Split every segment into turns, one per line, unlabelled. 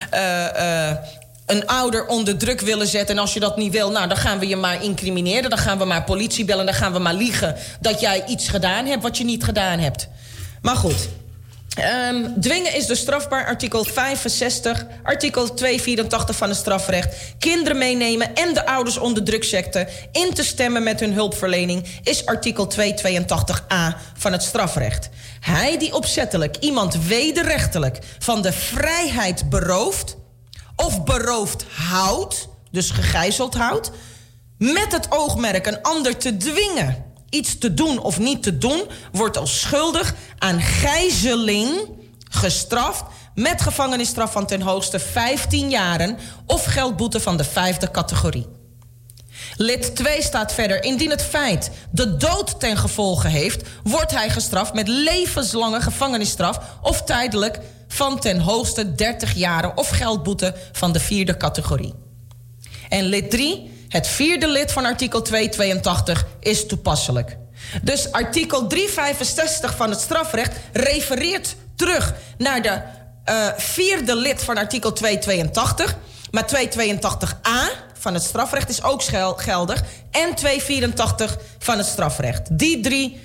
een ouder onder druk willen zetten. En als je dat niet wil, nou, dan gaan we je maar incrimineren. Dan gaan we maar politie bellen. Dan gaan we maar liegen dat jij iets gedaan hebt wat je niet gedaan hebt. Maar goed. Dwingen is dus strafbaar. Artikel 65, artikel 284 van het strafrecht. Kinderen meenemen en de ouders onder druk zetten in te stemmen met hun hulpverlening is artikel 282a van het strafrecht. Hij die opzettelijk iemand wederrechtelijk van de vrijheid berooft of beroofd houdt, dus gegijzeld houdt, met het oogmerk een ander te dwingen iets te doen of niet te doen, wordt als schuldig aan gijzeling gestraft met gevangenisstraf van ten hoogste 15 jaren of geldboete van de 5e categorie. Lid 2 staat verder: indien het feit de dood ten gevolge heeft, wordt hij gestraft met levenslange gevangenisstraf of tijdelijk van ten hoogste 30 jaren of geldboete van de 4e categorie. En lid 3, het 4e lid van artikel 282, is toepasselijk. Dus artikel 365 van het strafrecht refereert terug naar de 4e lid van artikel 282. Maar 282a van het strafrecht is ook geldig. En 284 van het strafrecht. Die 3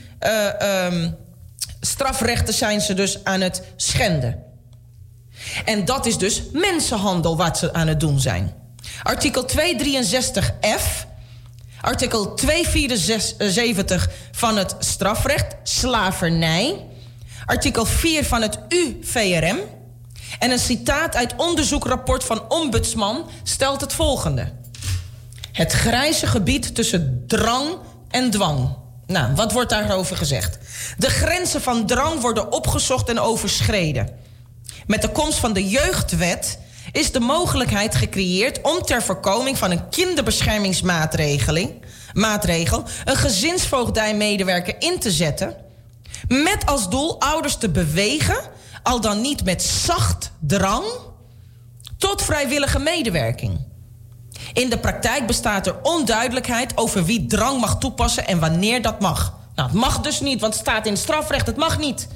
strafrechten zijn ze dus aan het schenden. En dat is dus mensenhandel wat ze aan het doen zijn. Artikel 263f, artikel 274 van het strafrecht, slavernij. Artikel 4 van het UVRM. En een citaat uit onderzoekrapport van Ombudsman stelt het volgende: het grijze gebied tussen drang en dwang. Nou, wat wordt daarover gezegd? De grenzen van drang worden opgezocht en overschreden. Met de komst van de jeugdwet is de mogelijkheid gecreëerd om ter voorkoming van een kinderbeschermingsmaatregel een gezinsvoogdijmedewerker in te zetten, met als doel ouders te bewegen, al dan niet met zacht drang, tot vrijwillige medewerking. In de praktijk bestaat er onduidelijkheid over wie drang mag toepassen en wanneer dat mag. Nou, het mag dus niet, want het staat in het strafrecht, het mag niet.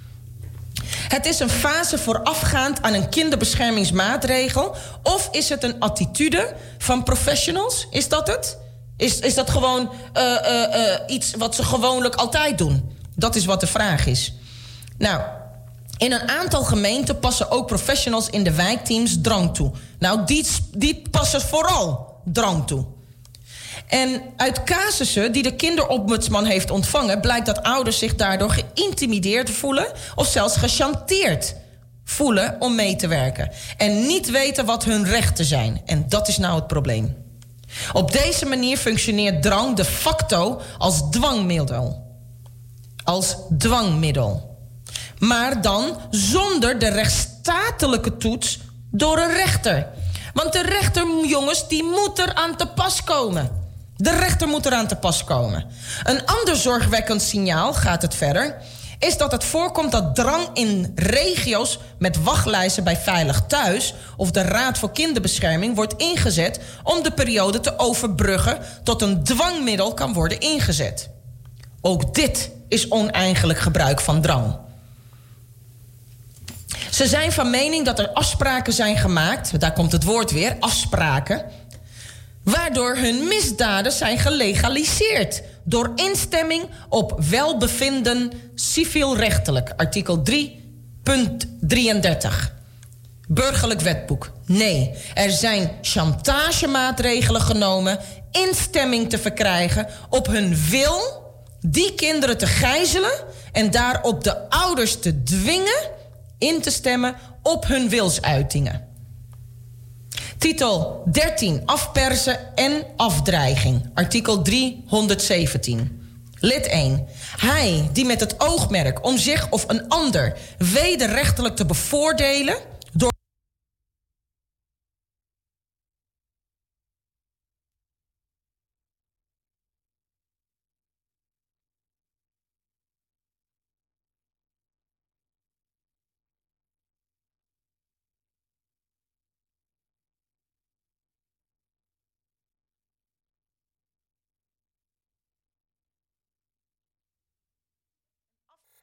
Het is een fase voorafgaand aan een kinderbeschermingsmaatregel, of is het een attitude van professionals? Is dat het? Is dat gewoon iets wat ze gewoonlijk altijd doen? Dat is wat de vraag is. Nou, in een aantal gemeenten passen ook professionals in de wijkteams drang toe. Nou, die passen vooral drang toe. En uit casussen die de kinderombudsman heeft ontvangen, blijkt dat ouders zich daardoor geïntimideerd voelen of zelfs gechanteerd voelen om mee te werken. En niet weten wat hun rechten zijn. En dat is nou het probleem. Op deze manier functioneert drang de facto als dwangmiddel. Als dwangmiddel. Maar dan zonder de rechtsstatelijke toets door een rechter. Want de rechter, jongens, die moet er aan te pas komen. De rechter moet eraan te pas komen. Een ander zorgwekkend signaal, gaat het verder, is dat het voorkomt dat drang in regio's met wachtlijsten bij Veilig Thuis of de Raad voor Kinderbescherming wordt ingezet om de periode te overbruggen tot een dwangmiddel kan worden ingezet. Ook dit is oneigenlijk gebruik van drang. Ze zijn van mening dat er afspraken zijn gemaakt, daar komt het woord weer, afspraken, waardoor hun misdaden zijn gelegaliseerd door instemming op welbevinden civielrechtelijk. Artikel 3.33. Burgerlijk wetboek. Nee, er zijn chantagemaatregelen genomen instemming te verkrijgen op hun wil die kinderen te gijzelen en daarop de ouders te dwingen in te stemmen op hun wilsuitingen. Titel 13. Afpersen en afdreiging. Artikel 317. Lid 1. Hij die met het oogmerk om zich of een ander wederrechtelijk te bevoordelen door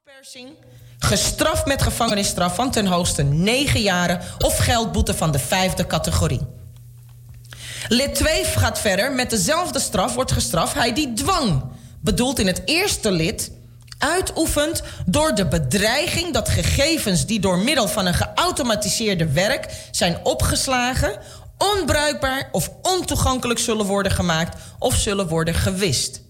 Afpersing, gestraft met gevangenisstraf van ten hoogste 9 jaren of geldboete van de 5e categorie. Lid 2 gaat verder. Met dezelfde straf wordt gestraft hij die dwang, bedoeld in het eerste lid, uitoefent door de bedreiging dat gegevens die door middel van een geautomatiseerde werk zijn opgeslagen, onbruikbaar of ontoegankelijk zullen worden gemaakt of zullen worden gewist.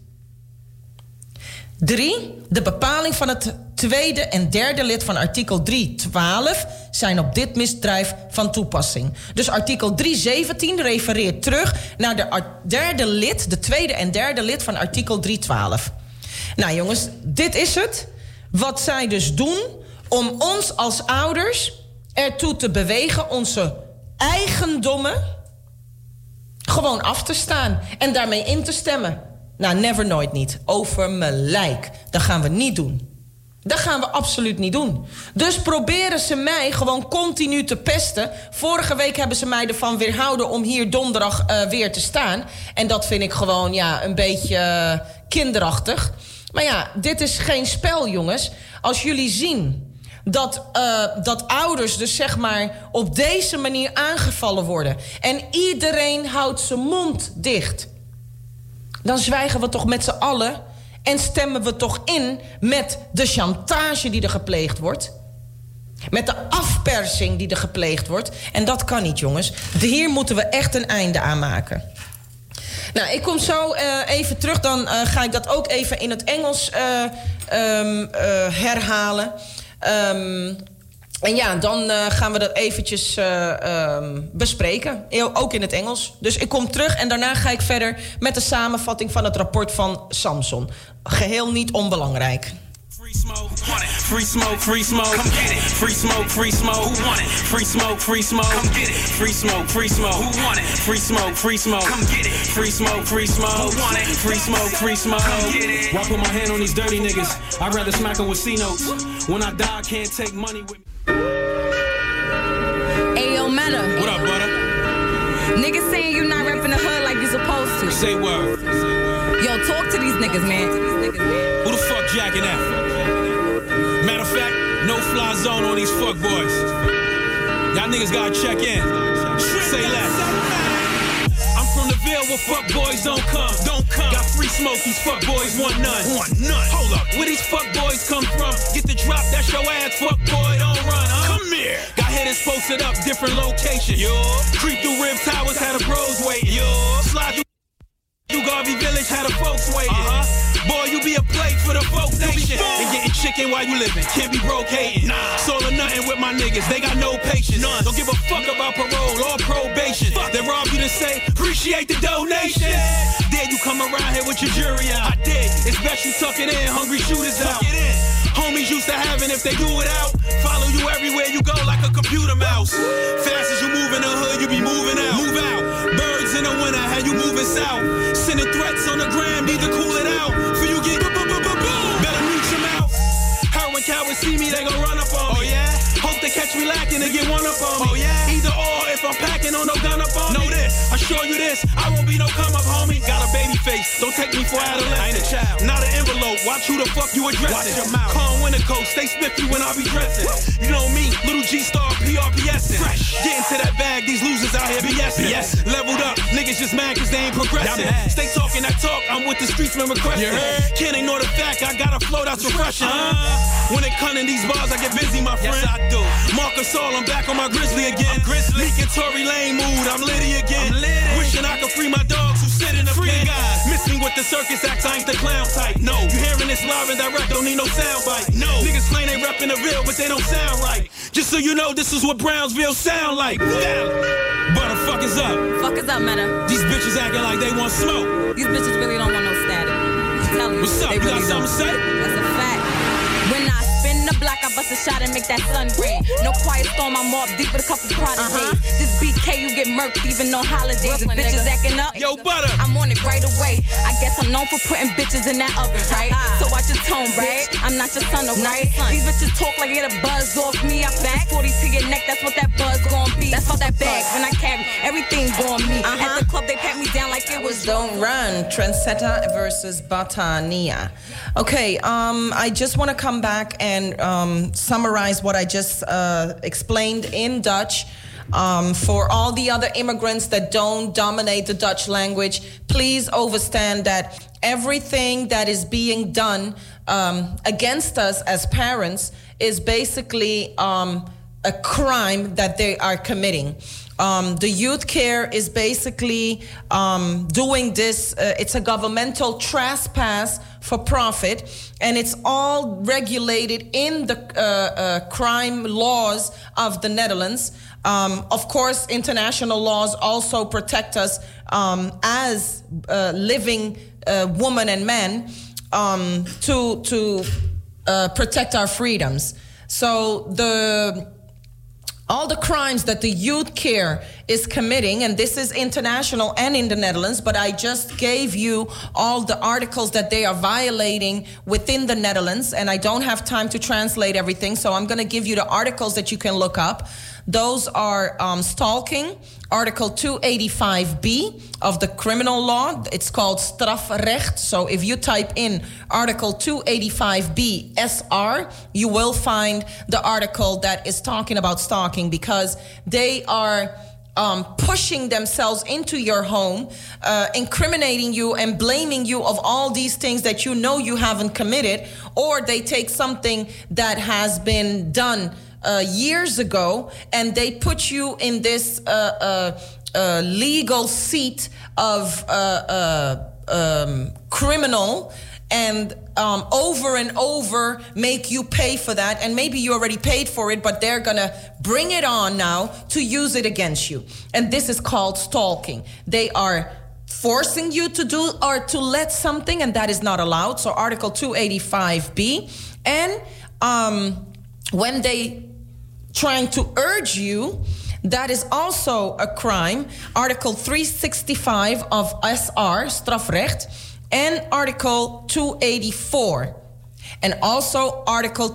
3. De bepaling van het tweede en derde lid van artikel 3:12 zijn op dit misdrijf van toepassing. Dus artikel 3:17 refereert terug naar de tweede en derde lid van artikel 3:12. Nou jongens, dit is het wat zij dus doen om ons als ouders ertoe te bewegen onze eigendommen gewoon af te staan en daarmee in te stemmen. Nou, never, nooit niet. Over mijn lijk. Dat gaan we niet doen. Dat gaan we absoluut niet doen. Dus proberen ze mij gewoon continu te pesten. Vorige week hebben ze mij ervan weerhouden om hier donderdag weer te staan. En dat vind ik gewoon een beetje kinderachtig. Maar ja, dit is geen spel, jongens. Als jullie zien dat ouders dus zeg maar op deze manier aangevallen worden en iedereen houdt zijn mond dicht, dan zwijgen we toch met z'n allen en stemmen we toch in met de chantage die er gepleegd wordt. Met de afpersing die er gepleegd wordt. En dat kan niet, jongens. Hier moeten we echt een einde aan maken. Nou, ik kom zo even terug. Dan ga ik dat ook even in het Engels herhalen. En ja, dan gaan we dat eventjes bespreken. Ook in het Engels. Dus ik kom terug en daarna ga ik verder met de samenvatting van het rapport van Samson. Geheel niet onbelangrijk.
Free smoke, free smoke, free smoke, come get it. Free smoke, free smoke, who want it? Free smoke, free smoke, come get it. Free smoke, who want it? Free smoke, come get it. Free smoke, who want it? Free smoke, come get it. Why put my hand on these dirty niggas? I'd rather smack them with C-notes. When I die, I can't take money with me.
Hey, yo, Meta.
What up, brother?
Niggas saying you not repping the hood like you supposed to.
Say word.
Yo, talk to these niggas, man.
Who the fuck jacking that? Matter of fact, no fly zone on these fuck boys. Y'all niggas gotta check in. Say less. I'm from the Ville where fuck boys don't come. Got free smoke, these fuck boys want none. Hold up, where these fuck boys come from? Get the drop, that's your ass, fuck boy, don't run, huh? Come here. Got hitters posted up, different locations. Creep through Rib Towers, had the bros waiting. Slide through Garvey Village, had the folks waiting. Boy, you be a plate for the folk nation. And getting chicken while you living, can't be broke hating. It's all or nothing with my niggas, they got no patience. Don't give a fuck about parole or probation. They rob you to say, appreciate the donation. Dare you come around here with your jury out? I did, it's best you tuck it in, hungry shooters out. Homies used to having, if they do it out, follow you everywhere you go like a computer mouse. Fast as you move in the hood, you be moving out. Move out, birds in the winter, how you moving south. Sending threats on the gram, need to cool it out. For you get better mute your mouth. Her when cowards see me, they gon' run up on me. Oh yeah? Hope they catch me lacking and get one up on me. Oh yeah? Either or, if I'm packing on no gun up on me. Know this, I show you this, I won't be no come up homie. Got a baby face, don't take me for adolescent. I ain't a child, not an envelope, watch who the fuck you addressing. Watch your mouth. Calm winter coat, stay spiffy when I be dressing. You know me, little G-Star, PRPSing. Fresh, get into that bag, these losers out here BSing. Yes. Leveled up, niggas just mad cause they ain't progressing. Stay talking that talk, I'm with the streets when requesting. Can't ignore the fact, I got a flow that's refreshing. When it comes to these bars, I get busy, my friend. Yes, I do. Marcus All, I'm back on my Grizzly again. Meek and Tory Lane mood, I'm litty again. Wishing I could free my dogs who sit in the pen. Miss me with the circus acts, I ain't the clown type. No, you hearing this live and direct, don't need no sound bite. No, niggas claim they reppin' the Ville, but they don't sound right. Just so you know, this is what Brownsville sound like. Butter, fuck is up.
Fuck is up, Meta.
These bitches acting like they want smoke.
These bitches really don't want no static. I'm telling you.
What's up?
You
got something to say?
That's a fact. When I spin the block, I bust a shot and make that sun green. No quiet storm, I'm off deep with a couple prodigies. This BK, you get murked even on holidays. If bitches acting up,
yo, Butter,
I'm on it right away. I guess I'm known for putting bitches in that oven, right? So watch your tone, right? I'm not your son, right? These bitches talk like get a buzz off me. I back 40 to your neck, that's what that buzz gon' be. That's what that bag when I carry everything on me. At the club, they pat me down like it was
Don't Run, Trendsetter versus Batania. Okay, I just want to come back and summarize what I just explained in Dutch. For all the other immigrants that don't dominate the Dutch language, please understand that everything that is being done against us as parents is basically a crime that they are committing. The youth care is basically doing this. It's a governmental trespass for profit, and it's all regulated in the crime laws of the Netherlands. Of course, international laws also protect us as living women and men to protect our freedoms. So all the crimes that the youth care is committing, and this is international and in the Netherlands, but I just gave you all the articles that they are violating within the Netherlands, and I don't have time to translate everything, so I'm going to give you the articles that you can look up. Those are stalking, Article 285B of the criminal law. It's called strafrecht. So if you type in Article 285B SR, you will find the article that is talking about stalking, because they are pushing themselves into your home, incriminating you and blaming you of all these things that you know you haven't committed, or they take something that has been done years ago, and they put you in this legal seat of criminal, and over and over make you pay for that. And maybe you already paid for it, but they're gonna bring it on now to use it against you. And this is called stalking. They are forcing you to do or to let something, and that is not allowed. So Article 285B. And when they trying to urge you, that is also a crime. Article 365 of SR, strafrecht, and Article 284, and also Article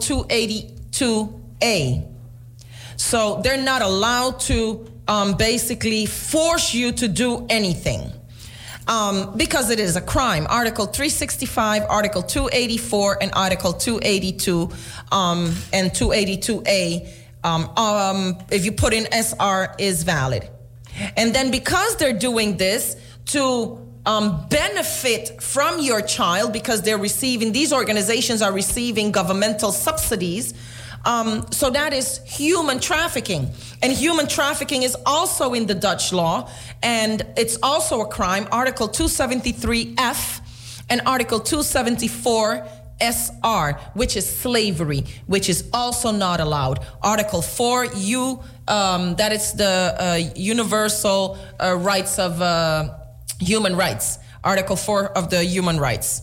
282A. So they're not allowed to basically force you to do anything. Because it is a crime. Article 365, Article 284, and Article 282 and 282A, if you put in SR, is valid. And then because they're doing this to benefit from your child, because these organizations are receiving governmental subsidies, so that is human trafficking. And human trafficking is also in the Dutch law, and it's also a crime. Article 273F and Article 274 SR, which is slavery, which is also not allowed. Article 4U, that is the universal rights of human rights. Article 4 of the human rights.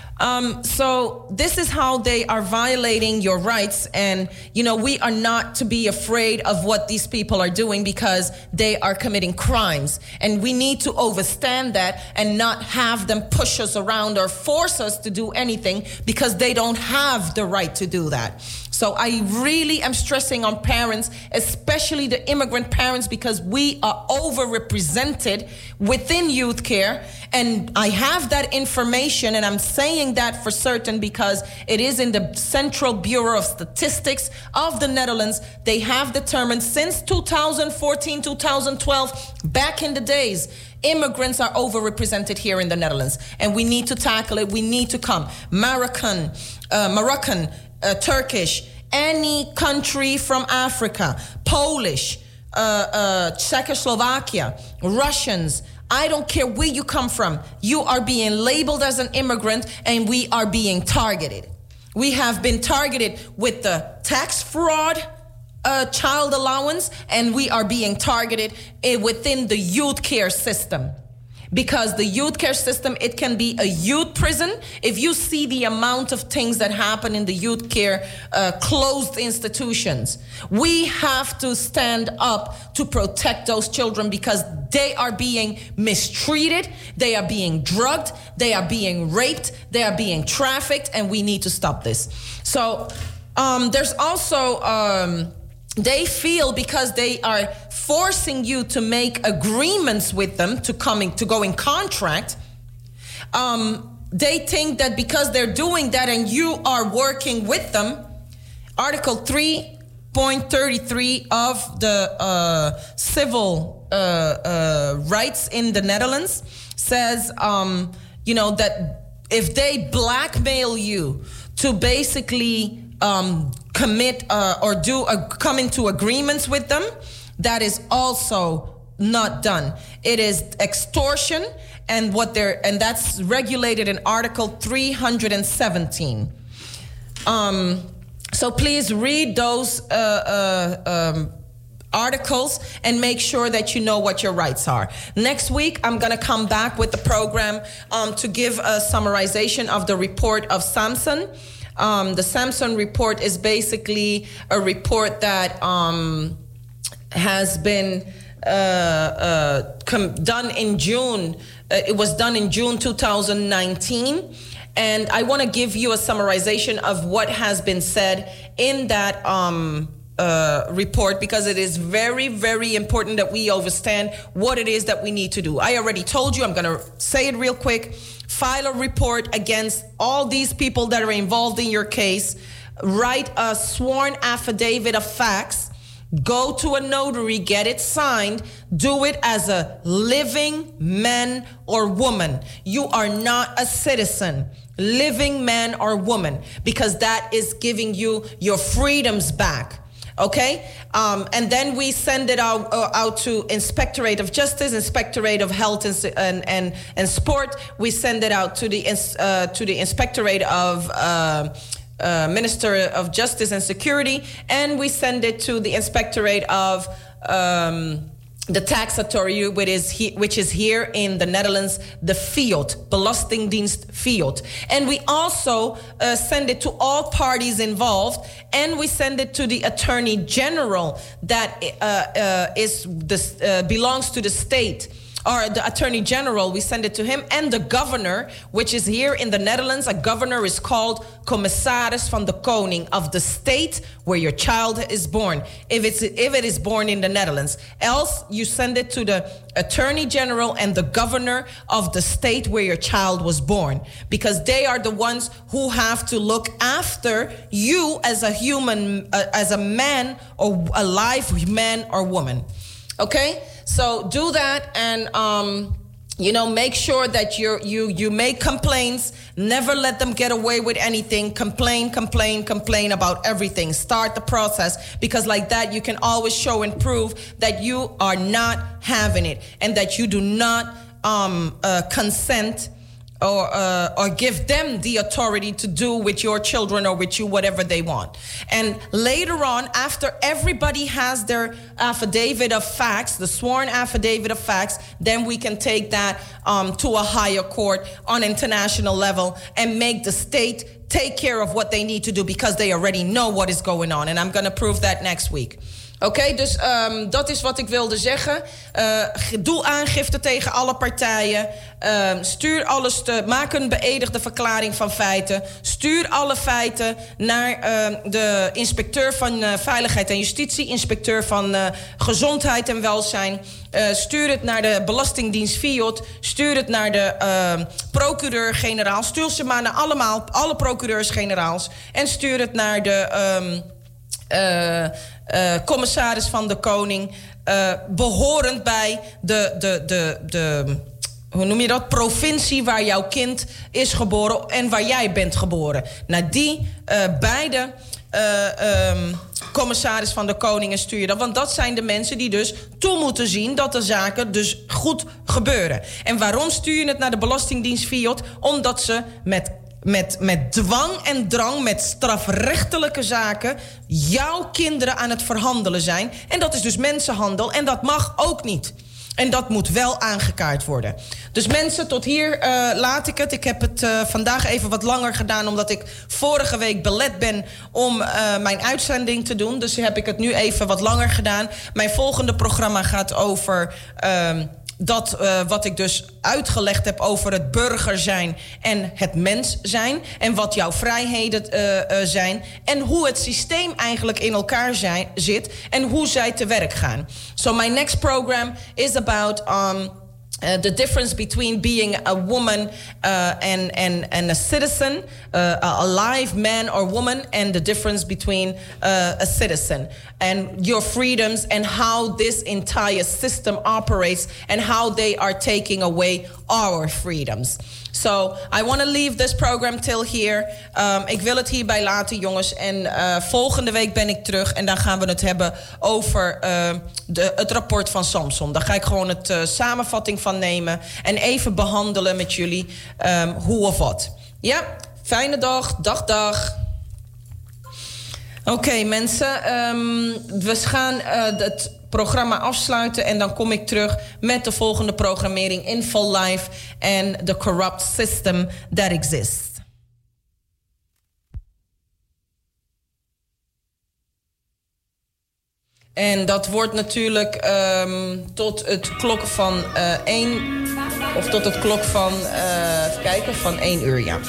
So this is how they are violating your rights. And, we are not to be afraid of what these people are doing, because they are committing crimes. And we need to understand that and not have them push us around or force us to do anything, because they don't have the right to do that. So I really am stressing on parents, especially the immigrant parents, because we are overrepresented within youth care. And I have that information, and I'm saying that for certain because it is in the Central Bureau of Statistics of the Netherlands. They have determined since 2014, 2012, back in the days, immigrants are overrepresented here in the Netherlands. And we need to tackle it. We need to come. Moroccan, Turkish, any country from Africa, Polish, Czechoslovakia, Russians, I don't care where you come from. You are being labeled as an immigrant, and we are being targeted. We have been targeted with the tax fraud, child allowance, and we are being targeted within the youth care system. Because the youth care system, it can be a youth prison. If you see the amount of things that happen in the youth care closed institutions, we have to stand up to protect those children, because they are being mistreated, they are being drugged, they are being raped, they are being trafficked, and we need to stop this. So there's also they feel because they are forcing you to make agreements with them to go in contract, they think that because they're doing that and you are working with them, Article 3.33 of the civil rights in the Netherlands says, that if they blackmail you to basically commit or come into agreements with them, that is also not done. It is extortion, and that's regulated in Article 317. So please read those articles and make sure that you know what your rights are. Next week, I'm going to come back with the program to give a summarization of the report of Samson. The Samson report is basically a report that has been done in June. It was done in June 2019. And I want to give you a summarization of what has been said in that report, because it is very, very important that we understand what it is that we need to do. I already told you, I'm going to say it real quick. File a report against all these people that are involved in your case. Write a sworn affidavit of facts. Go to a notary, get it signed. Do it as a living man or woman. You are not a citizen. Living man or woman, because that is giving you your freedoms back. Okay? And then we send it out to Inspectorate of Justice, Inspectorate of Health and Sport. We send it out to the Inspectorate of Minister of Justice and Security, and we send it to the Inspectorate of the Tax Authority, which is here in the Netherlands, the Field, Belastingdienst Field. And we also send it to all parties involved, and we send it to the Attorney General that belongs to the state. Or the Attorney General, we send it to him, and the governor, which is here in the Netherlands. A governor is called Commissaris van de Koning of the state where your child is born, if it is born in the Netherlands. Else, you send it to the Attorney General and the governor of the state where your child was born, because they are the ones who have to look after you as a human, as a man or a live man or woman. Okay? So do that, and make sure that you make complaints. Never let them get away with anything. Complain about everything. Start the process, because like that you can always show and prove that you are not having it and that you do not consent or give them the authority to do with your children or with you whatever they want. And later on, after everybody has their affidavit of facts, the sworn affidavit of facts, then we can take that to a higher court on international level and make the state take care of what they need to do, because they already know what is going on. And I'm going to prove that next week. Oké, dus dat is wat ik wilde zeggen. Doe aangifte tegen alle partijen. Stuur alles maak een beëdigde verklaring van feiten. Stuur alle feiten naar de inspecteur van Veiligheid en Justitie, inspecteur van Gezondheid en Welzijn. Stuur het naar de Belastingdienst Fiat. Stuur het naar de procureur-generaal. Stuur ze maar naar alle procureurs-generaals. En stuur het naar de commissaris van de Koning, behorend bij de hoe noem je dat? Provincie waar jouw kind is geboren en waar jij bent geboren. Naar die beide commissaris van de Koningen stuur je dat. Want dat zijn de mensen die dus toe moeten zien dat de zaken dus goed gebeuren. En waarom stuur je het naar de Belastingdienst Fiat? Omdat ze met dwang en drang, met strafrechtelijke zaken, jouw kinderen aan het verhandelen zijn. En dat is dus mensenhandel en dat mag ook niet. En dat moet wel aangekaart worden. Dus mensen, tot hier laat ik het. Ik heb het vandaag even wat langer gedaan, omdat ik vorige week belet ben om mijn uitzending te doen. Dus heb ik het nu even wat langer gedaan. Mijn volgende programma gaat over dat wat ik dus uitgelegd heb over het burger zijn en het mens zijn. En wat jouw vrijheden zijn. En hoe het systeem eigenlijk in elkaar zit. En hoe zij te werk gaan. So my next program is about the difference between being a woman and a citizen, a live man or woman, and the difference between a citizen, and your freedoms, and how this entire system operates, and how they are taking away our freedoms. So I want to leave this program till here. Ik wil het hierbij laten, jongens. En volgende week ben ik terug. En dan gaan we het hebben over het rapport van Samson. Daar ga ik gewoon het samenvatting van nemen. En even behandelen met jullie hoe of wat. Ja, fijne dag. Dag. Oké, mensen. We gaan het programma afsluiten en dan kom ik terug met de volgende programmering Info Live and the corrupt system that exists. En dat wordt natuurlijk tot het klok van 1 of tot het klok van even kijken, van 1 uur, ja.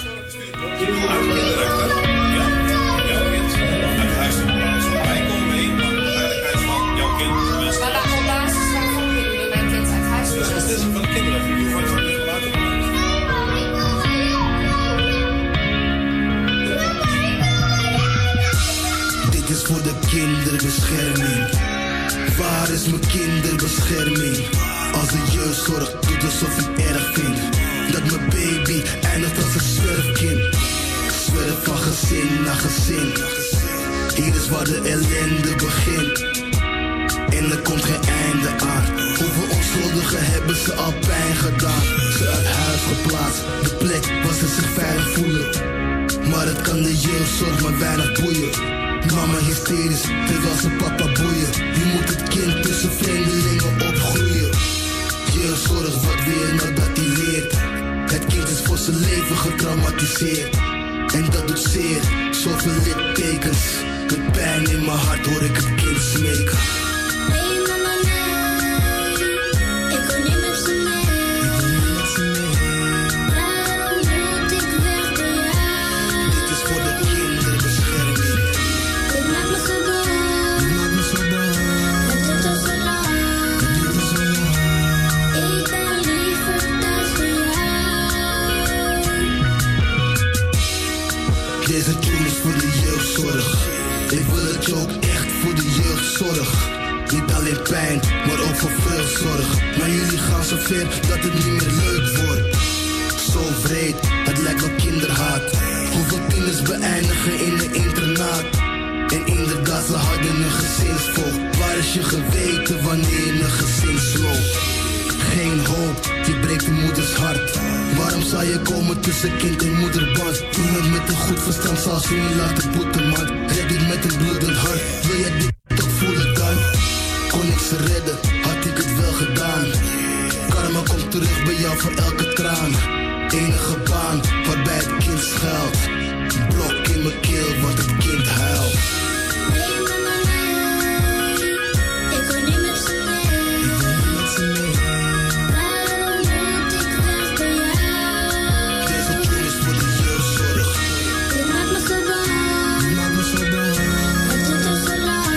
Dit is voor de kinderbescherming. Waar is mijn kinderbescherming? Als de jeugdzorg doet alsof hij erg vindt dat mijn baby eindigt als een zwerfkind. Zwerf van gezin naar gezin. Hier is waar de ellende begint. En er komt geen einde aan. Hoeveel onschuldigen hebben ze al pijn gedaan? Ze uit huis geplaatst, de plek waar ze zich veilig voelen. Maar het kan de jeugdzorg maar weinig boeien. Mama hysterisch, terwijl ze papa boeien. Je moet het kind tussen vreemdelingen opgroeien. Jeugdzorg, wat wil je nou dat hij leert? Het kind is voor zijn leven getraumatiseerd. En dat doet zeer, zoveel littekens. Met pijn in mijn hart hoor ik het kind smeken.
Nee mama nee, ik wil niet met ze mee. Waarom moet ik weg bij jou?
Dit is voor de kinderbescherming.
Dit maakt me zo bang. Het duurt al zo lang. Ik ben liever thuis bij jou.
Deze tune is voor de jeugdzorg. Ik wil het je ook echt voor de jeugdzorg. Niet alleen pijn, maar ook voor vreugdzorg. Maar jullie gaan zo ver dat het niet meer leuk wordt. Zo wreed, het lijkt wel kinderhaat. Hoeveel tieners beëindigen in een internaat. En inderdaad, ze hadden een gezinsvolk. Waar is je geweten wanneer je een gezin sloot? Geen hoop, je breekt de moeders hart. Waarom zou je komen tussen kind en moederband? Iemand met een goed verstand zal ze niet laten boeten, man. Red ik met een bloedend hart, wil je dit toch voelen kan? Kon ik ze redden, had ik het wel gedaan. Karma komt terug bij jou voor elke traan. Enige baan waarbij het kind schuilt. Blok in mijn keel, want het kind huilt.
Nee mama nee, ik wil niet met ze mee. Waarom moet ik weg bij jou?
Deze tune is voor de jeugdzorg.
Dit maakt me zo bang. Het duurt al zo lang.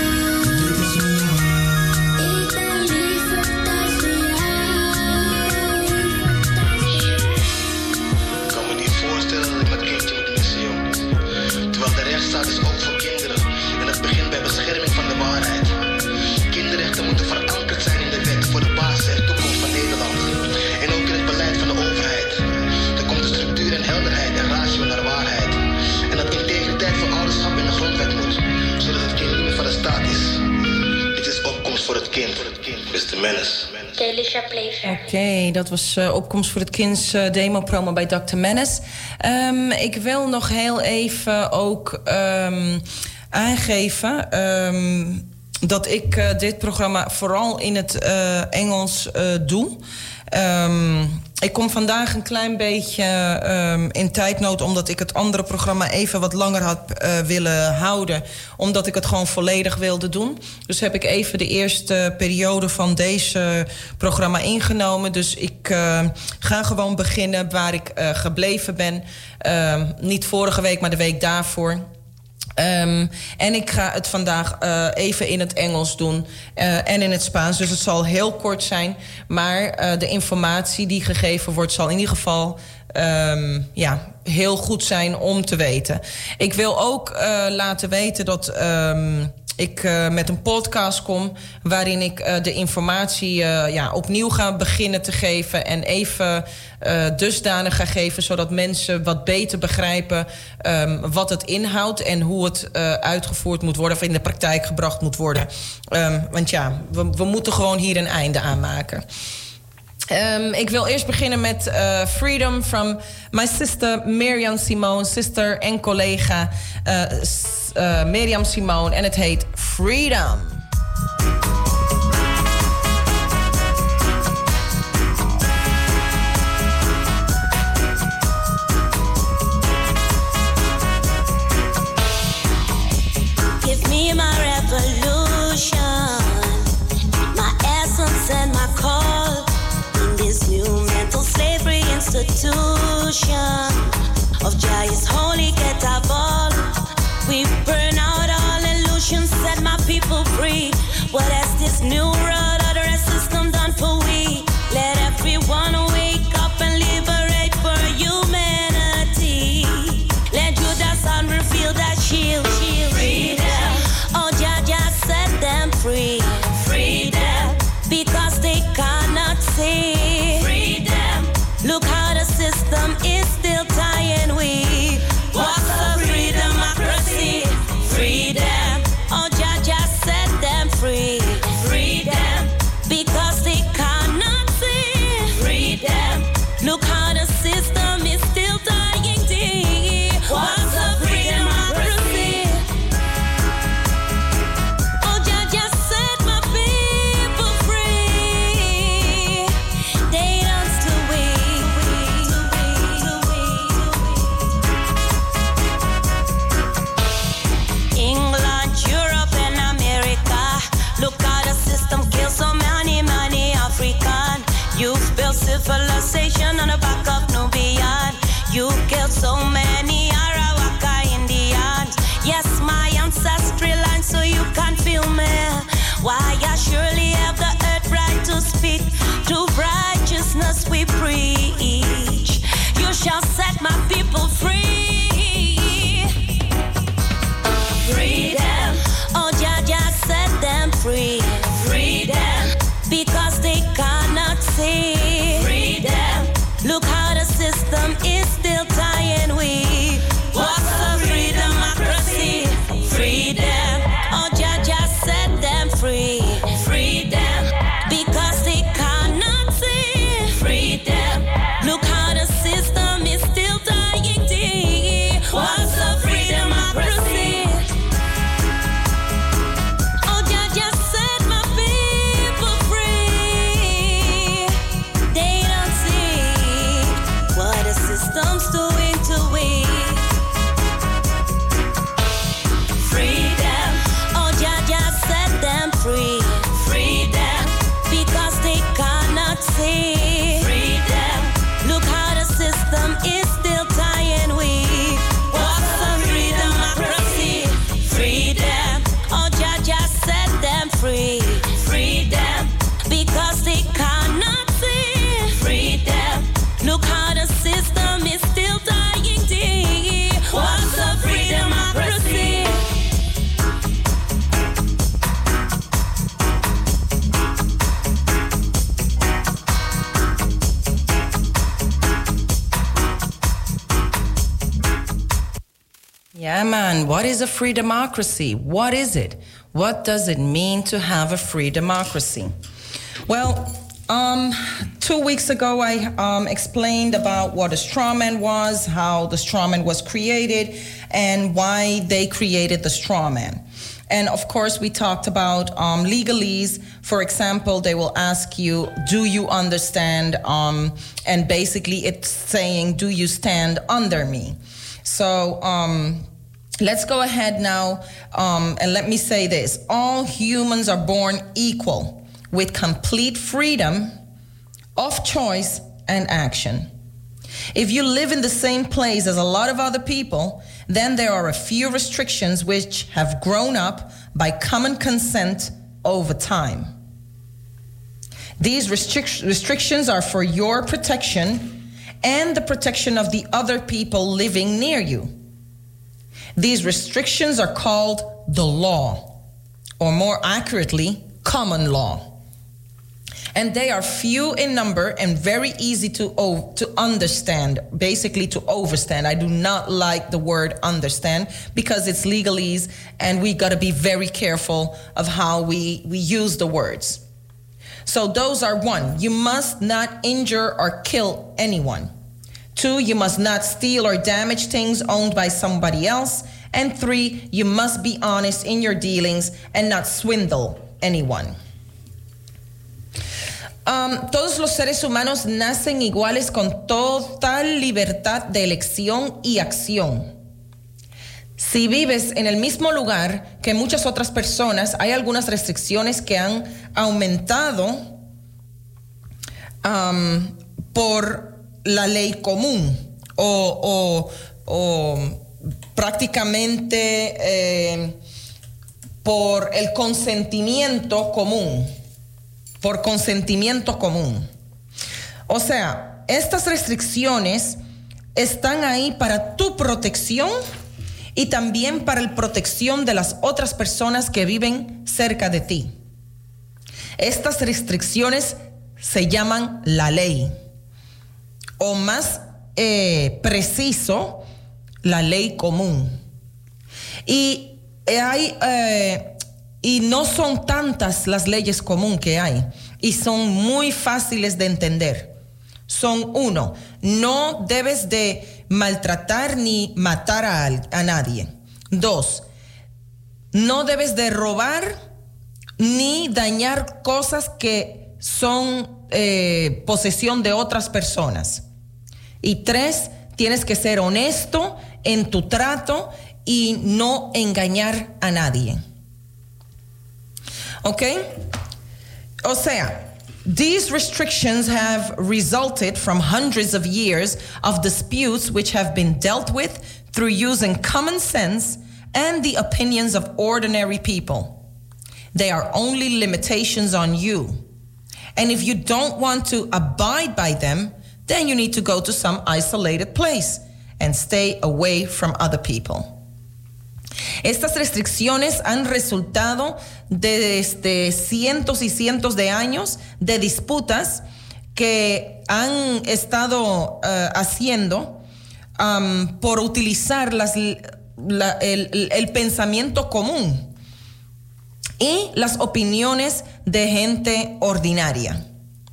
Ik ben liever thuis bij jou.
Ik kan me niet voorstellen dat ik mijn kindje moet missen, joh. Terwijl de rechtsstaat is ook voor kinderen. En het begint bij bescherming van de waarheid. Kinderrechten moeten verankerd zijn in de wet voor de basis en toekomst van Nederland. En ook in het beleid van de overheid. Er komt de structuur en helderheid en ratio naar waarheid. En dat integriteit van ouderschap in de grondwet moet. Zodat het kind niet meer van de staat is. Dit is opkomst voor het kind. Mr. Menace.
Delisha Playfair.
Oké, dat was opkomst voor het kinds demo-promo bij Dr. Menace. Ik wil nog heel even ook aangeven dat ik dit programma vooral in het Engels doe. Ik kom vandaag een klein beetje in tijdnood, omdat ik het andere programma even wat langer had willen houden. Omdat ik het gewoon volledig wilde doen. Dus heb ik even de eerste periode van deze programma ingenomen. Dus ik ga gewoon beginnen waar ik gebleven ben. Niet vorige week, maar de week daarvoor. En ik ga het vandaag even in het Engels doen en in het Spaans. Dus het zal heel kort zijn. Maar de informatie die gegeven wordt zal in ieder geval heel goed zijn om te weten. Ik wil ook laten weten dat ik met een podcast kom waarin ik de informatie opnieuw ga beginnen te geven en even dusdanig ga geven zodat mensen wat beter begrijpen wat het inhoudt en hoe het uitgevoerd moet worden of in de praktijk gebracht moet worden. Want ja, we moeten gewoon hier een einde aan maken. Ik wil eerst beginnen met Freedom from my sister Miriam Simone, sister en collega Miriam Simone. En het heet Freedom.
Give me my revolution, my essence and my call. This new mental slavery institution of Jai's holy get our ball. We burn out all illusions, set my people free. What has this new world order system done for we? Let everyone wake up and liberate for humanity. Let Judas sun reveal that shield. Freedom. Oh, Jah set them free. Freedom. Because they cannot see. Look how the system is still tying we. What's the freedom, democracy? Freedom. Oh, Jah set them free. Freedom. Because they cannot see. Freedom. Look how the system is still tying thee. What's the freedom, democracy? Oh, Jah set my people free. They don't still wait. Civilization on the back of Nubian. You killed so many Arawaka Indians. Yes, my ancestral line, so you can feel me. Why I surely have the earth right to speak. To righteousness we preach. You shall set my people free. Freedom. Oh, Jah set them free. Freedom. Because they cannot see. Look how the system is still tying we. What's the freedom, democracy? Freedom. Oh, Jah set them free. Freedom. Because they cannot see. Freedom. Look how the system is still tying thee. What's the freedom, democracy? Oh, Jah set my people free. They don't see what the system's doing to we. Freedom. Oh, Jah set them free. Freedom. Because they cannot see. Freedom. Look how the system is still tying we. What's the freedom, democracy? Freedom. Oh, Jah set them free. Freedom. Because they cannot see. Freedom. Look how the system is still dying thee. What's the freedom, democracy?
Yeah, man. What is a free democracy? What is it? What does it mean to have a free democracy? Well, 2 weeks ago, I explained about what a strawman was, how the strawman was created, and why they created the strawman. And of course, we talked about legalese. For example, they will ask you, do you understand? And basically it's saying, do you stand under me? So let's go ahead now and let me say this. All humans are born equal with complete freedom of choice and action. If you live in the same place as a lot of other people, then there are a few restrictions which have grown up by common consent over time. These restrictions are for your protection and the protection of the other people living near you. These restrictions are called the law, or more accurately, common law. And they are few in number and very easy to understand, basically to overstand. I do not like the word understand because it's legalese and we got to be very careful of how we use the words. So those are 1, you must not injure or kill anyone. 2, you must not steal or damage things owned by somebody else. And 3, you must be honest in your dealings and not swindle anyone. Todos los seres humanos nacen iguales con total libertad de elección y acción. Si vives en el mismo lugar que muchas otras personas, hay algunas restricciones que han aumentado por la ley común o prácticamente por el consentimiento común. Por consentimiento común. O sea, estas restricciones están ahí para tu protección y también para la protección de las otras personas que viven cerca de ti. Estas restricciones se llaman la ley, o más preciso, la ley común. Y no son tantas las leyes comunes que hay y son muy fáciles de entender. Son 1, no debes de maltratar ni matar a nadie. 2, no debes de robar ni dañar cosas que son posesión de otras personas. Y 3, tienes que ser honesto en tu trato y no engañar a nadie. Okay? O sea, these restrictions have resulted from hundreds of years of disputes which have been dealt with through using common sense and the opinions of ordinary people. They are only limitations on you. And if you don't want to abide by them, then you need to go to some isolated place and stay away from other people. Estas restricciones han resultado desde cientos y cientos de años de disputas que han estado haciendo por utilizar el pensamiento común y las opiniones de gente ordinaria.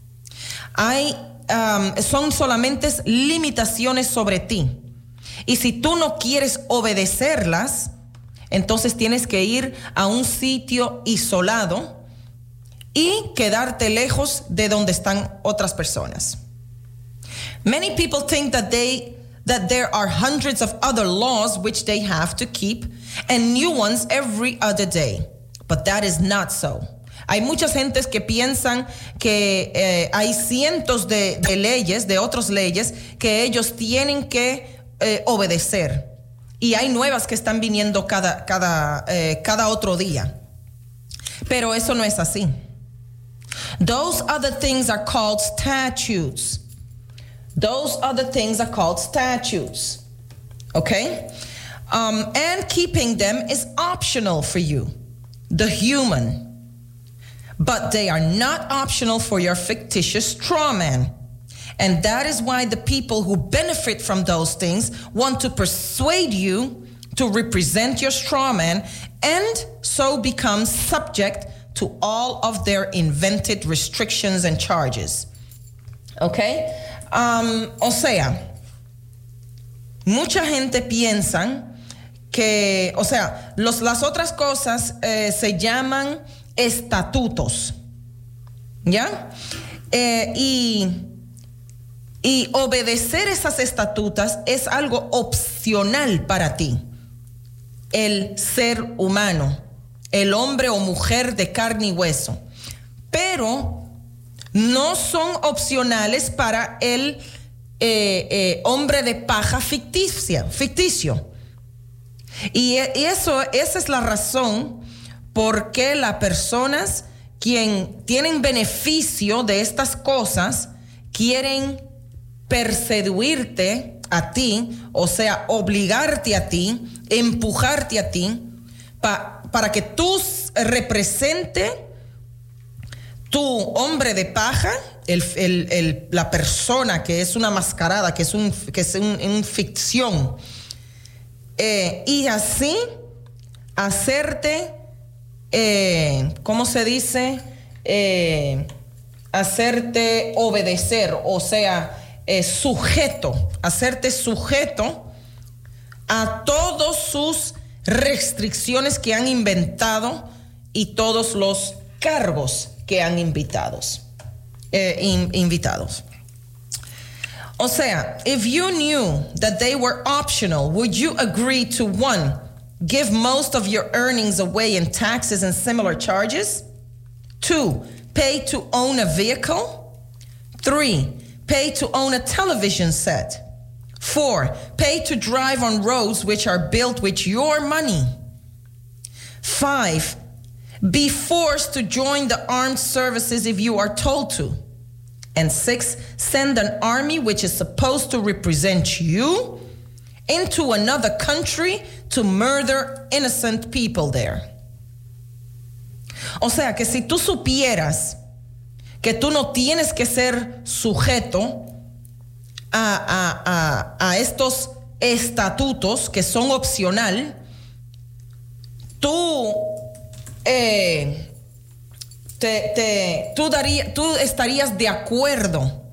Son solamente limitaciones sobre ti. Y si tú no quieres obedecerlas, entonces tienes que ir a un sitio isolado y quedarte lejos de donde están otras personas. Many people think that there are hundreds of other laws which they have to keep and new ones every other day. But that is not so. Hay muchas gentes que piensan que hay cientos de leyes, de otras leyes, que ellos tienen que obedecer. Y hay nuevas que están viniendo cada otro día. Pero eso no es así. Those other things are called statutes. Those other things are called statutes. Okay? And keeping them is optional for you, the human. But they are not optional for your fictitious straw man. And that is why the people who benefit from those things want to persuade you to represent your straw man and so become subject to all of their invented restrictions and charges. Okay? O sea, mucha gente piensa o sea, las otras cosas se llaman estatutos, ¿ya? Y obedecer esas estatutas es algo opcional para ti. El ser humano, el hombre o mujer de carne y hueso. Pero no son opcionales para el hombre de paja ficticio. Y esa es la razón por qué las personas quien tienen beneficio de estas cosas quieren perseguirte a ti, o sea, obligarte a ti, empujarte a ti, para que tú represente tu hombre de paja, la persona que es una mascarada, que es una ficción, y así hacerte, ¿cómo se dice? Hacerte obedecer, o sea, hacerte sujeto a todas sus restricciones que han inventado y todos los cargos que han invitados. O sea, if you knew that they were optional, would you agree to 1, give most of your earnings away in taxes and similar charges? 2, pay to own a vehicle? 3, pay to own a television set? 4, pay to drive on roads which are built with your money? 5, be forced to join the armed services if you are told to? And 6, send an army which is supposed to represent you into another country to murder innocent people there. O sea, que si tú supieras que tú no tienes que ser sujeto a estos estatutos que son opcional, tú estarías de acuerdo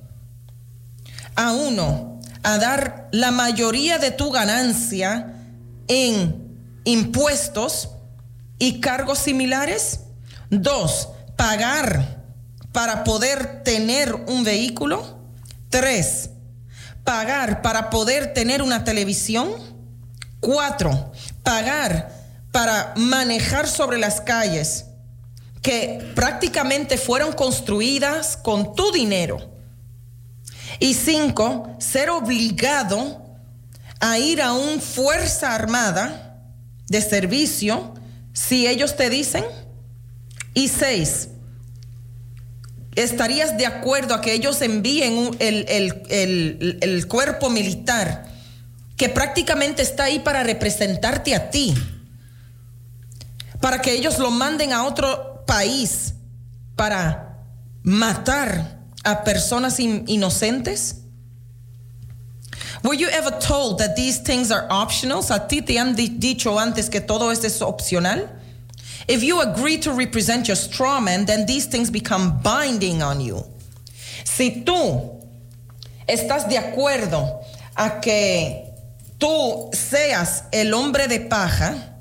a dar la mayoría de tu ganancia en impuestos y cargos similares. 2, pagar para poder tener un vehículo. 3, pagar para poder tener una televisión. 4, pagar para manejar sobre las calles que prácticamente fueron construidas con tu dinero. Y 5, ser obligado a ir a una fuerza armada de servicio si ellos te dicen. Y 6, ¿estarías de acuerdo a que ellos envíen el cuerpo militar que prácticamente está ahí para representarte a ti, para que ellos lo manden a otro país para matar a personas inocentes? Were you ever told that these things are optional? ¿A ti te han dicho antes que todo esto es opcional? If you agree to represent your straw man, then these things become binding on you. Si tú estás de acuerdo a que tú seas el hombre de paja,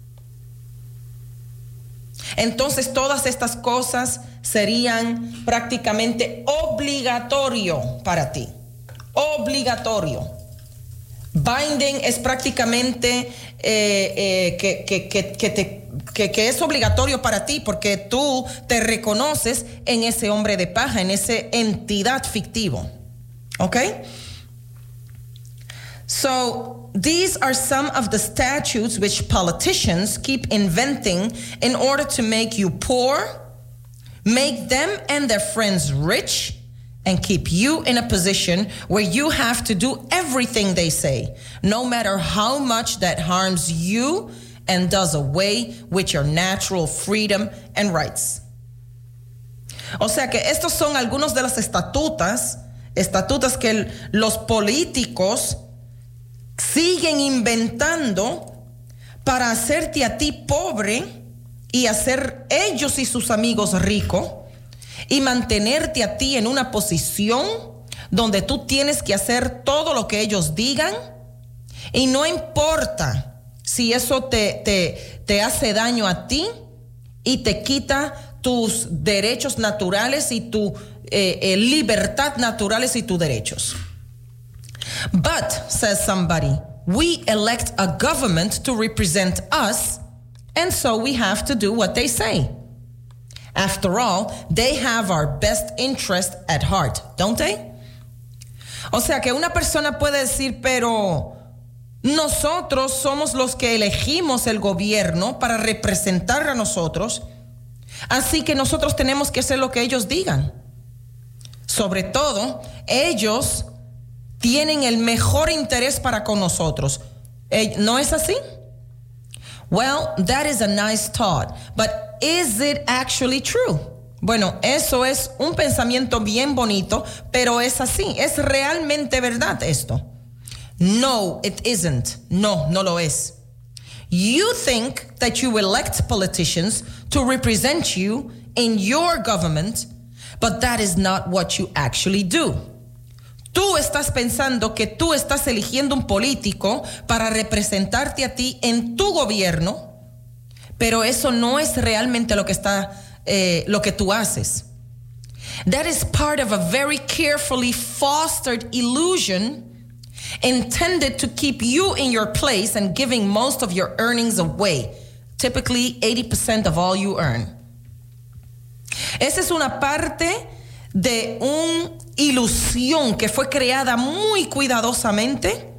entonces todas estas cosas serían prácticamente obligatorio para ti. Obligatorio. Binding es prácticamente que es obligatorio para ti porque tú te reconoces en ese hombre de paja, en esa entidad fictivo. Okay? So these are some of the statutes which politicians keep inventing in order to make you poor, make them and their friends rich, and keep you in a position where you have to do everything they say, no matter how much that harms you and does away with your natural freedom and rights. O sea que estos son algunos de las estatutas que los políticos siguen inventando para hacerte a ti pobre y hacer ellos y sus amigos ricos y mantenerte a ti en una posición donde tú tienes que hacer todo lo que ellos digan y no importa si eso te hace daño a ti y te quita tus derechos naturales y tu libertad naturales y tus derechos. But, says somebody, we elect a government to represent us, and so we have to do what they say. After all, they have our best interest at heart, don't they? O sea que una persona puede decir, pero nosotros somos los que elegimos el gobierno para representar a nosotros, así que nosotros tenemos que hacer lo que ellos digan. Sobre todo, ellos tienen el mejor interés para con nosotros. ¿No es así? Well, that is a nice thought, but is it actually true? Bueno, eso es un pensamiento bien bonito, pero es así. ¿Es realmente verdad esto? No, it isn't. No, no lo es. You think that you elect politicians to represent you in your government, but that is not what you actually do. Tú estás pensando que tú estás eligiendo un político para representarte a ti en tu gobierno, pero eso no es realmente lo que tú haces. That is part of a very carefully fostered illusion intended to keep you in your place and giving most of your earnings away, typically 80% of all you earn. Esa es una parte de una ilusión que fue creada muy cuidadosamente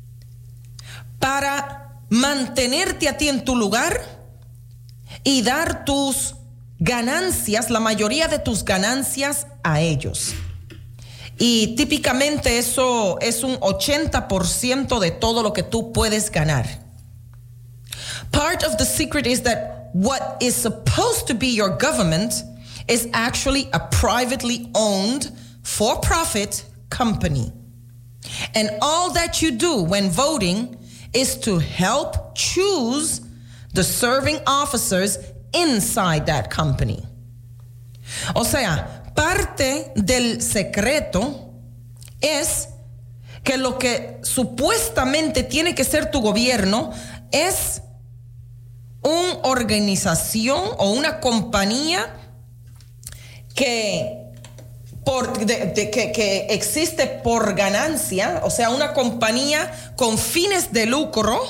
para mantenerte a ti en tu lugar y dar tus ganancias, la mayoría de tus ganancias a ellos. Y típicamente eso es un 80% de todo lo que tú puedes ganar. Part of the secret is that what is supposed to be your government is actually a privately owned, for-profit company. And all that you do when voting is to help choose the serving officers inside that company. O sea, parte del secreto es que lo que supuestamente tiene que ser tu gobierno es una organización o una compañía que existe por ganancia, o sea, una compañía con fines de lucro.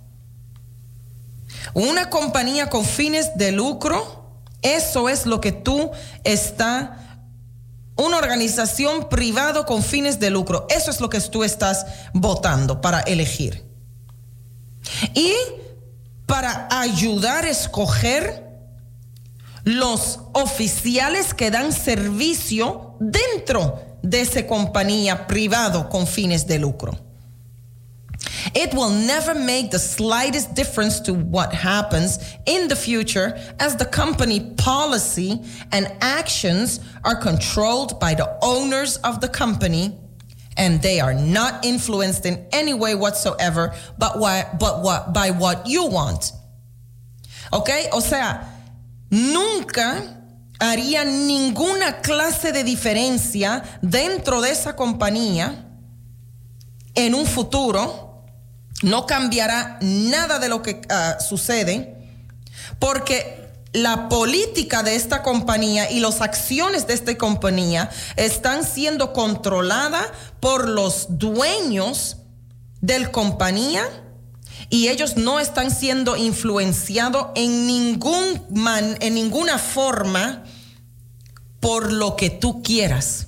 Una compañía con fines de lucro, eso es lo que tú estás, una organización privada con fines de lucro, eso es lo que tú estás votando para elegir. Y para ayudar a escoger los oficiales que dan servicio dentro de esa compañía privada con fines de lucro. It will never make the slightest difference to what happens in the future, as the company policy and actions are controlled by the owners of the company, and they are not influenced in any way whatsoever by what you want. Okay? O sea, nunca haría ninguna clase de diferencia dentro de esa compañía en un futuro. No cambiará nada de lo que sucede, porque la política de esta compañía y las acciones de esta compañía están siendo controladas por los dueños de la compañía, y ellos no están siendo influenciados en ninguna forma por lo que tú quieras.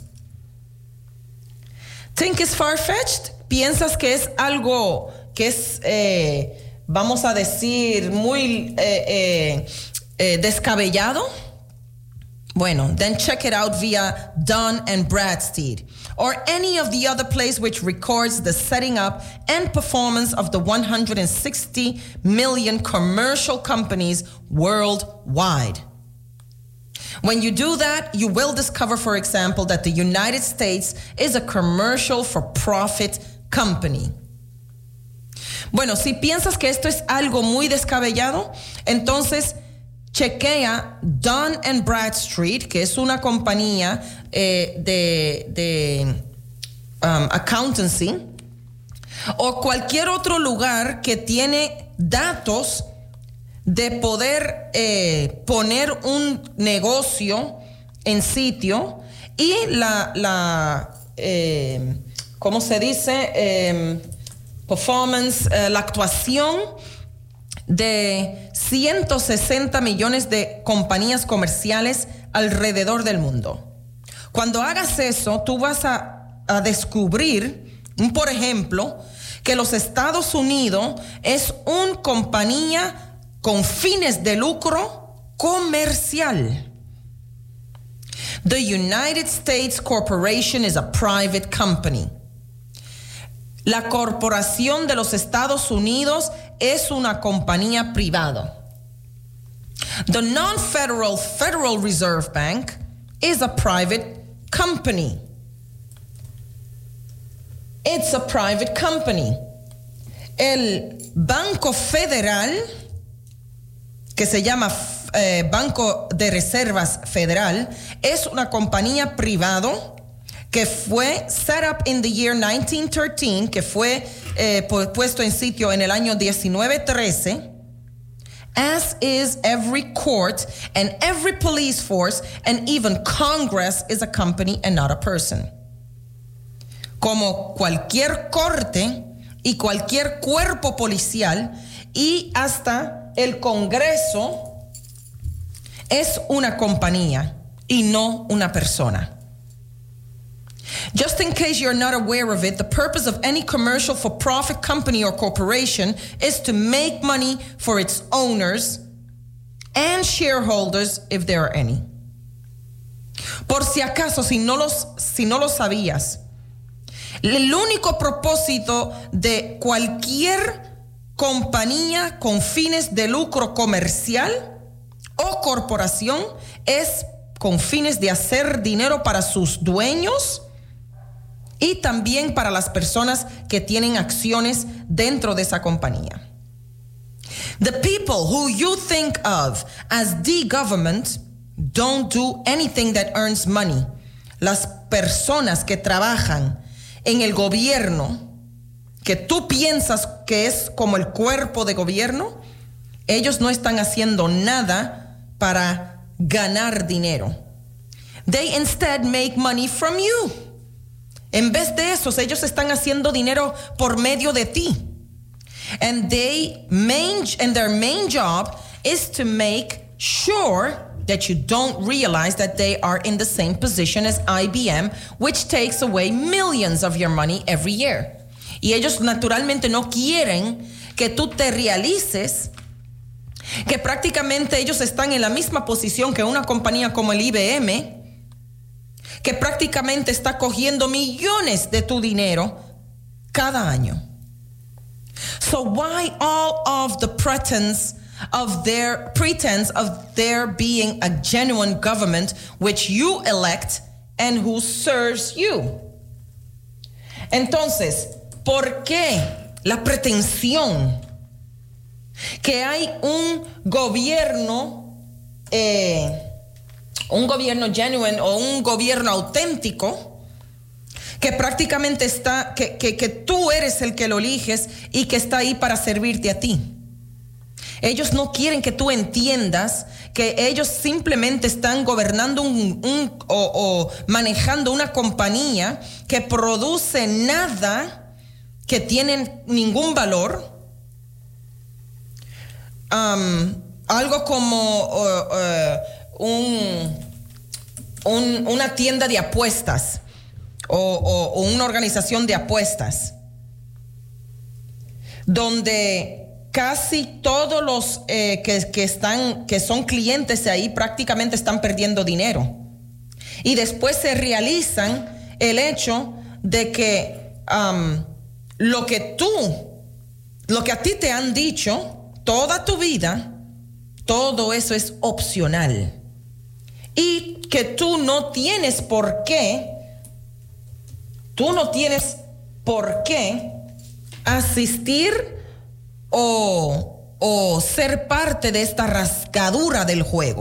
Think it's far-fetched? ¿Piensas que es algo que es, vamos a decir, muy descabellado? Bueno, then check it out via Dun & Bradstreet or any of the other place which records the setting up and performance of the 160 million commercial companies worldwide. When you do that, you will discover, for example, that the United States is a commercial for-profit company. Bueno, si piensas que esto es algo muy descabellado, entonces chequea Dun & Bradstreet, que es una compañía de accountancy, o cualquier otro lugar que tiene datos de poder poner un negocio en sitio y ¿cómo se dice? Performance, la actuación de 160 millones de compañías comerciales alrededor del mundo. Cuando hagas eso, tú vas a descubrir, por ejemplo, que los Estados Unidos es una compañía con fines de lucro comercial. The United States Corporation is a private company. La corporación de los Estados Unidos es una compañía privada. The non-federal Federal Reserve Bank is a private company. It's a private company. El Banco Federal, que se llama Banco de Reservas Federal, es una compañía privada que fue set up in the year 1913, que fue puesto en sitio en el año 1913, as is every court and every police force and even Congress is a company and not a person. Como cualquier corte y cualquier cuerpo policial y hasta el Congreso es una compañía y no una persona. Just in case you're not aware of it, the purpose of any commercial for-profit company or corporation is to make money for its owners and shareholders if there are any. Por si acaso, si no lo sabías, el único propósito de cualquier compañía con fines de lucro comercial o corporación es con fines de hacer dinero para sus dueños y también para las personas que tienen acciones dentro de esa compañía. The people who you think of as the government don't do anything that earns money. Las personas que trabajan en el gobierno, que tú piensas que es como el cuerpo de gobierno, ellos no están haciendo nada para ganar dinero. They instead make money from you. En vez de eso, ellos están haciendo dinero por medio de ti. And their main job is to make sure that you don't realize that they are in the same position as IBM, which takes away millions of your money every year. Y ellos naturalmente no quieren que tú te realices que prácticamente ellos están en la misma posición que una compañía como el IBM, que prácticamente está cogiendo millones de tu dinero cada año. So why all of the pretense of their being a genuine government which you elect and who serves you? Entonces, ¿por qué la pretensión que hay un gobierno genuine o un gobierno auténtico que prácticamente está, que tú eres el que lo eliges y que está ahí para servirte a ti? Ellos no quieren que tú entiendas que ellos simplemente están gobernando o manejando una compañía que produce nada, que tiene ningún valor. Algo como una tienda de apuestas o una organización de apuestas donde casi todos los que son clientes de ahí prácticamente están perdiendo dinero y después se realizan el hecho de que lo que a ti te han dicho toda tu vida, todo eso es opcional y que tú no tienes por qué asistir o ser parte de esta rascadura del juego.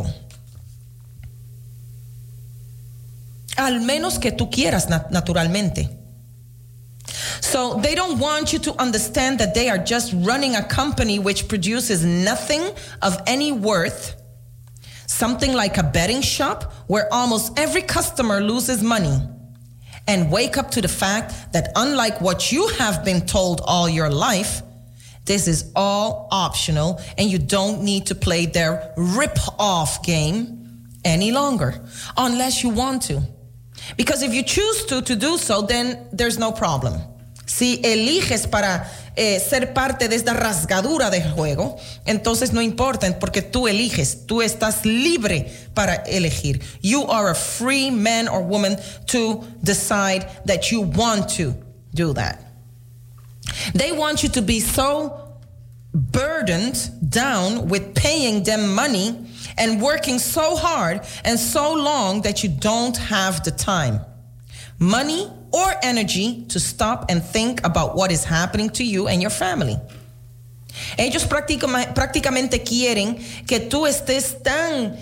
Al menos que tú quieras, naturalmente. So So they don't want you to understand that they are just running a company which produces nothing of any worth. Something like a betting shop where almost every customer loses money. And wake up to the fact that unlike what you have been told all your life, this is all optional and you don't need to play their rip-off game any longer, unless you want to. Because if you choose to do so, then there's no problem. Si eliges para ser parte de esta rasgadura del juego, entonces no importa, porque tú eliges, tú estás libre para elegir. You are a free man or woman to decide that you want to do that. They want you to be so burdened down with paying them money and working so hard and so long that you don't have the time, money, or energy to stop and think about what is happening to you and your family. Ellos prácticamente quieren que tú estés tan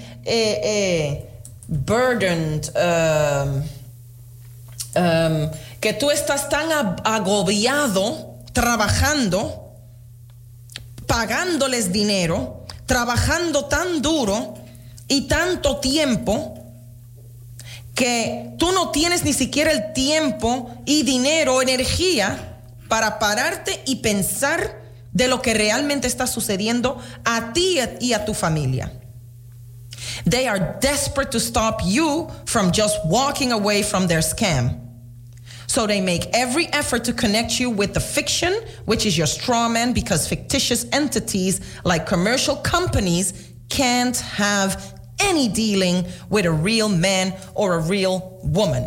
burdened, que tú estás tan agobiado trabajando, pagándoles dinero, trabajando tan duro y tanto tiempo que tú no tienes ni siquiera el tiempo y dinero, energía para pararte y pensar de lo que realmente está sucediendo a ti y a tu familia. They are desperate to stop you from just walking away from their scam. So they make every effort to connect you with the fiction, which is your straw man, because fictitious entities like commercial companies can't have any dealing with a real man or a real woman.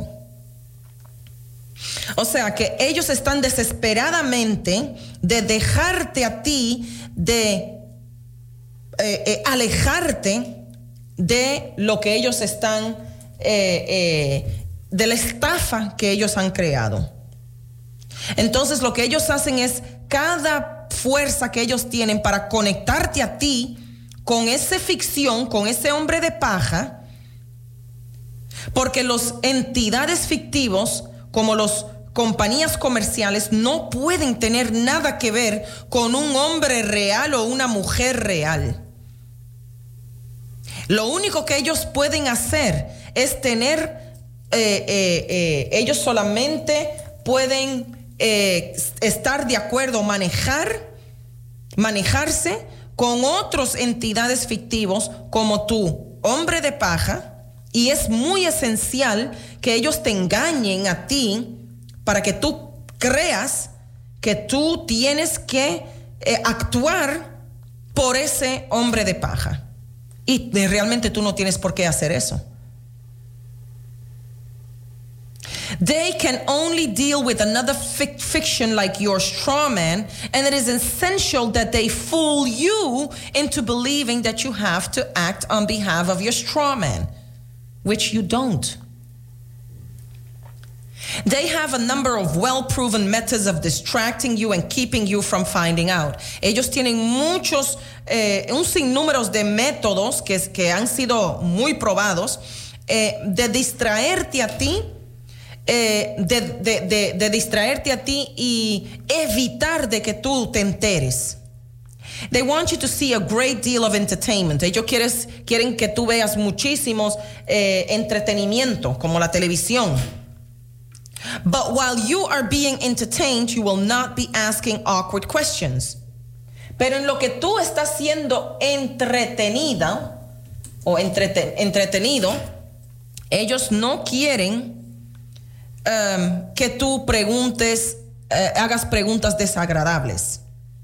O sea que ellos están desesperadamente de dejarte a ti, de alejarte de lo que ellos están, de la estafa que ellos han creado. Entonces lo que ellos hacen es cada fuerza que ellos tienen para conectarte a ti con esa ficción, con ese hombre de paja, porque las entidades fictivos, como las compañías comerciales, no pueden tener nada que ver con un hombre real o una mujer real. Lo único que ellos pueden hacer es tener, ellos solamente pueden estar de acuerdo, manejarse con otras entidades fictivos como tú, hombre de paja, y es muy esencial que ellos te engañen a ti para que tú creas que tú tienes que actuar por ese hombre de paja. Y realmente tú no tienes por qué hacer eso. They can only deal with another fiction like your straw man, and it is essential that they fool you into believing that you have to act on behalf of your straw man, which you don't. They have a number of well-proven methods of distracting you and keeping you from finding out. Ellos tienen muchos, un sinnúmero de métodos que han sido muy probados de distraerte a ti, de distraerte a ti y evitar de que tú te enteres. They want you to see a great deal of entertainment. Ellos quieren que tú veas muchísimos entretenimiento, como la televisión. But while you are being entertained, you will not be asking awkward questions. Pero en lo que tú estás siendo entretenida o entretenido, ellos no quieren que tú hagas preguntas desagradables.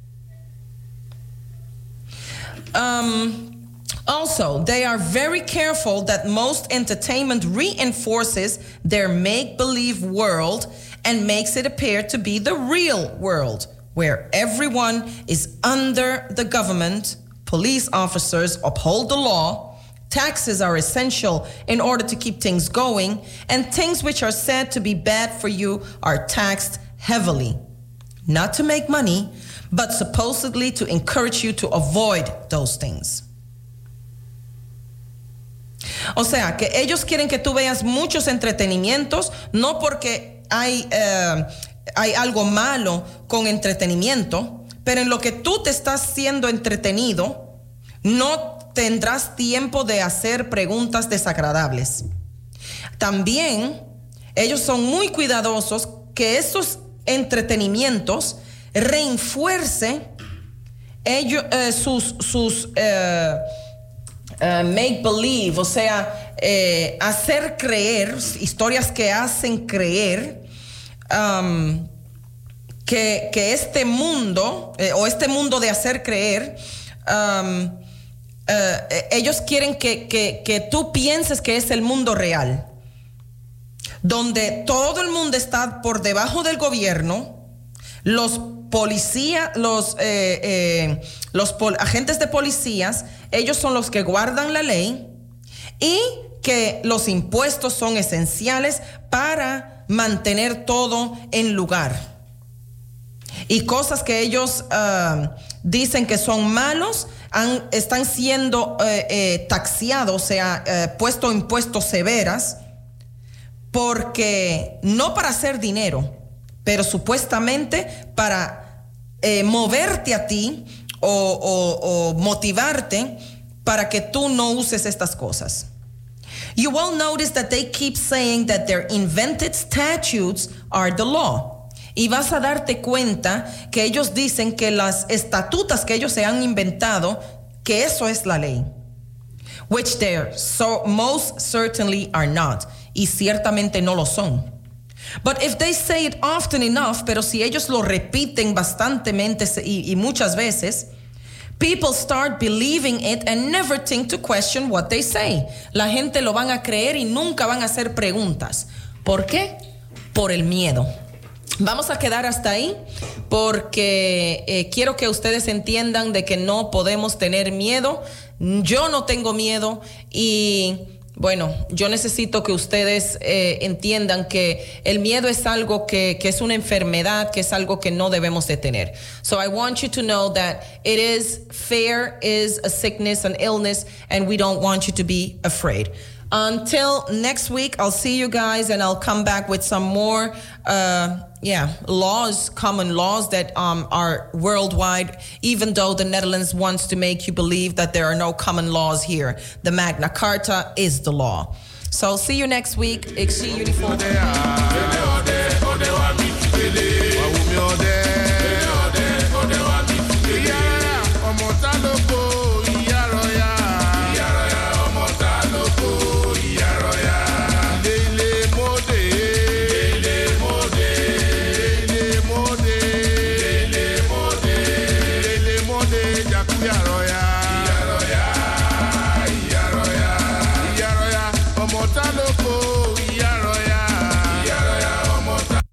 Also, they are very careful that most entertainment reinforces their make-believe world and makes it appear to be the real world, where everyone is under the government, police officers uphold the law, taxes are essential in order to keep things going, and things which are said to be bad for you are taxed heavily. Not to make money, but supposedly to encourage you to avoid those things. O sea, que ellos quieren que tú veas muchos entretenimientos, no porque hay hay algo malo con entretenimiento, pero en lo que tú te estás siendo entretenido, no tendrás tiempo de hacer preguntas desagradables. También ellos son muy cuidadosos que esos entretenimientos refuercen ellos, sus make believe, o sea, hacer creer, historias que hacen creer que este mundo, o este mundo de hacer creer, ellos quieren que tú pienses que es el mundo real, donde todo el mundo está por debajo del gobierno, los policías, agentes de policías, ellos son los que guardan la ley, y que los impuestos son esenciales para mantener todo en lugar. Y cosas que ellos dicen que son malos están siendo taxiados, o sea, puesto impuestos severas, porque no para hacer dinero, pero supuestamente para moverte a ti o motivarte para que tú no uses estas cosas. You will notice that they keep saying that their invented statutes are the law. Y vas a darte cuenta que ellos dicen que las estatutas que ellos se han inventado, que eso es la ley. Which they most certainly are not. Y ciertamente no lo son. But if they say it often enough, pero si ellos lo repiten bastantemente y muchas veces, people start believing it and never think to question what they say. La gente lo van a creer y nunca van a hacer preguntas. ¿Por qué? Por el miedo. Vamos a quedar hasta ahí porque quiero que ustedes entiendan de que no podemos tener miedo. Yo no tengo miedo y bueno, yo necesito que ustedes entiendan que el miedo es algo que es una enfermedad, que es algo que no debemos de tener. So I want you to know that fear is a sickness, an illness, and we don't want you to be afraid. Until next week, I'll see you guys and I'll come back with some more laws, common laws that are worldwide, even though the Netherlands wants to make you believe that there are no common laws here. The Magna Carta is the law. So see you next week. Ik zie jullie volgende week.
Loco